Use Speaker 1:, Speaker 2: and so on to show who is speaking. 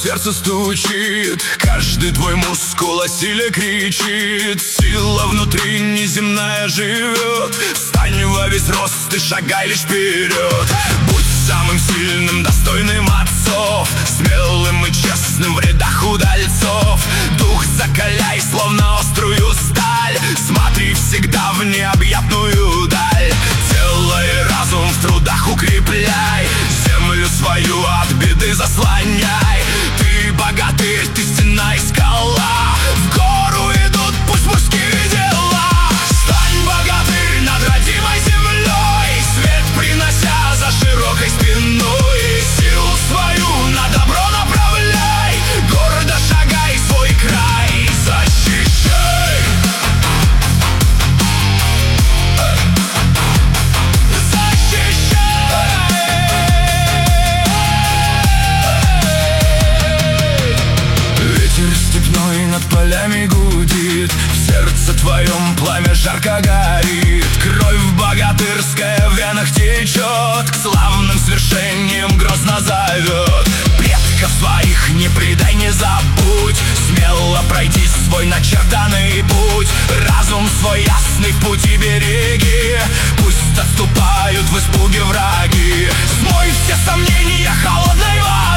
Speaker 1: сердце стучит, каждый твой мускул о силе кричит. Сила внутри неземная живет. Встань во весь рост и шагай лишь вперед. Будь самым сильным, достойным отцов, смелым и честным в рядах удальцов. Дух закаляй, словно острую сталь. Смотри всегда в необъятную даль. Тело и разум в трудах укрепляй. Землю свою от беды заслоняй. Ты богатырь, ты стена и скала. В гору идут пусть мужские дела. Стань богатырь над родимой землей, свет принося за широкой спиной. Силу свою на добро направляй, гордо шагай в свой край. Защищай, над полями гудит, в сердце твоем пламя жарко горит. Кровь богатырская в венах течет, к славным свершениям грозно зовет. Предков своих не предай, не забудь, смело пройди свой начертанный путь. Разум свой ясный в пути береги, пусть отступают в испуге враги. Смой все сомнения холодной водой.